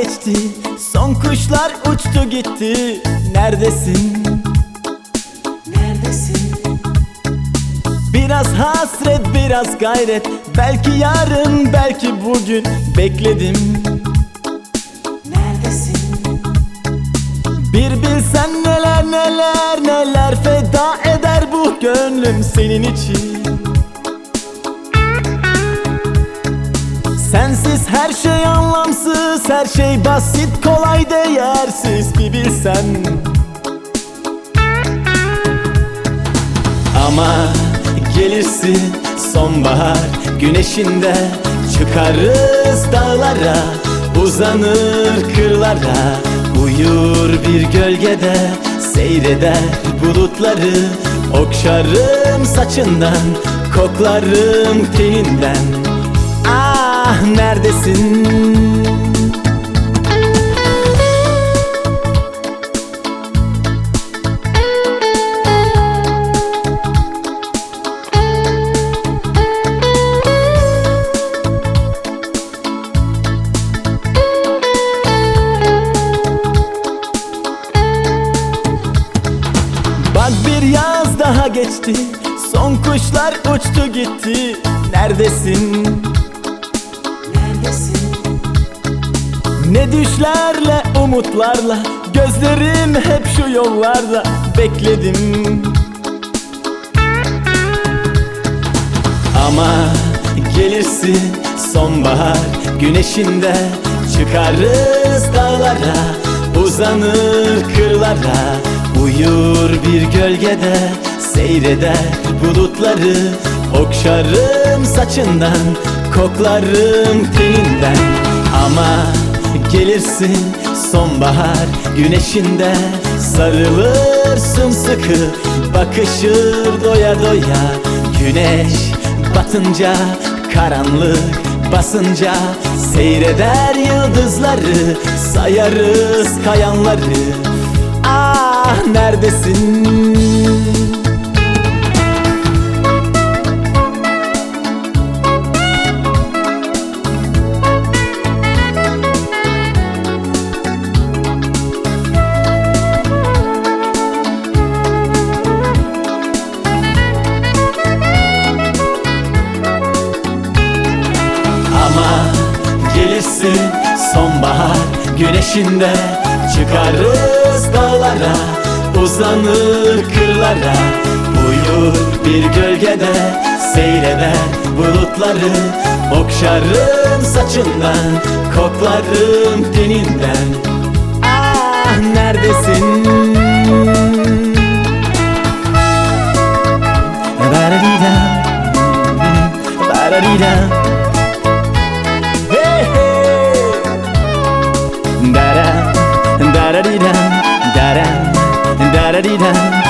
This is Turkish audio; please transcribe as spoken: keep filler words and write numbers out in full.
geçti, son kuşlar uçtu gitti. Neredesin? Neredesin? Biraz hasret, biraz gayret. Belki yarın, belki bugün. Bekledim. Neredesin? Bir bilsen neler neler neler feda eder bu gönlüm senin için. Sensiz her şey anlamsız, her şey basit, kolay, değersiz bir bilsen. Ama gelirsin sonbahar güneşinde, çıkarız dağlara, uzanır kırlara, uyur bir gölgede, seyreder bulutları. Okşarım saçından, koklarım teninden. Ah, neredesin? Bak bir yaz daha geçti, son kuşlar uçtu gitti. Neredesin? Neredesin? Ne düşlerle, umutlarla, gözlerim hep şu yollarda. Bekledim. Ama gelirsin sonbahar güneşinde, çıkarız dağlara, uzanır kırlara, uyur bir gölgede, seyreder bulutları. Okşarım saçından, koklarım teninden. Ama gelirsin sonbahar güneşinde, sarılır sımsıkı, bakışır doya doya. Güneş batınca, karanlık basınca, seyreder yıldızları, sayarız kayanları. Ah, neredesin? Gelirsin sonbahar güneşinde, çıkarız dağlara, uzanır kırlara, uyur bir gölgede, seyreder bulutları. Okşarım saçından, koklarım teninden. Ah, neredesin? Ba-da-dee-da, ba-da-dee-da. Da da da da da da da da da da.